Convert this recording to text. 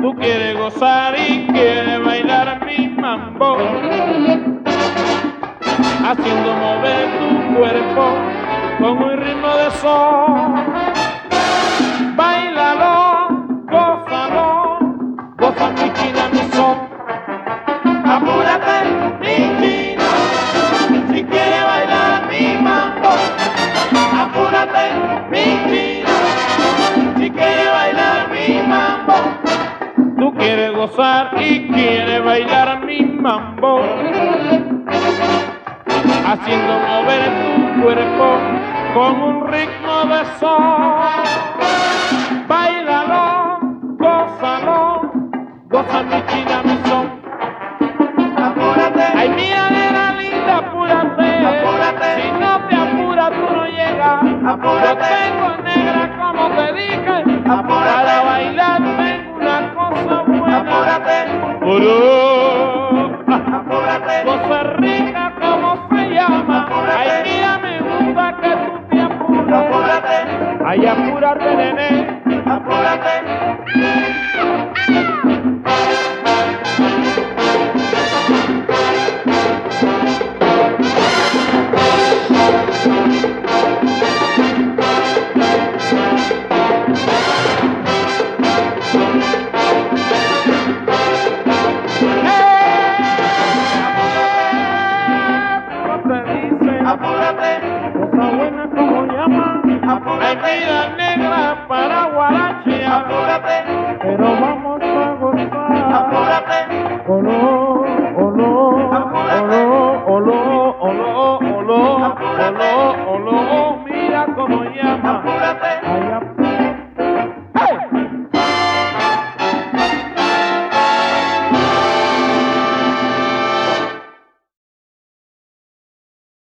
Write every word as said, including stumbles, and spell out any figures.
Tú quieres gozar y quieres bailar mi mambo, haciendo mover tu cuerpo con un ritmo de sol. Báilalo, gózalo, goza mi china, mi son. Apúrate, mi china, si quieres bailar mi mambo. Apúrate, mi china, si quieres bailar mi mambo. Tú quieres gozar y quieres bailar mi mambo, haciendo mover tu cuerpo con un ritmo de sol. Báilalo, gózalo, goza mi china, mi son. Apúrate, ay mía nena linda, apúrate, apúrate. Si no te apuras tú no llegas. Apúrate, yo tengo negra como te dije, apúrate. Para bailar tengo una cosa buena. Apúrate, Oro. Apúrate, cosa rica como se llama. Apúrate. Ay mía me gusta que tú te apures. Apúrate, ay apúrate nene, apúrate. Apúrate, cosa buena como llama. Apúrate, ay mira negra para guarachear. Apúrate, pero vamos a gozar. Apúrate, color.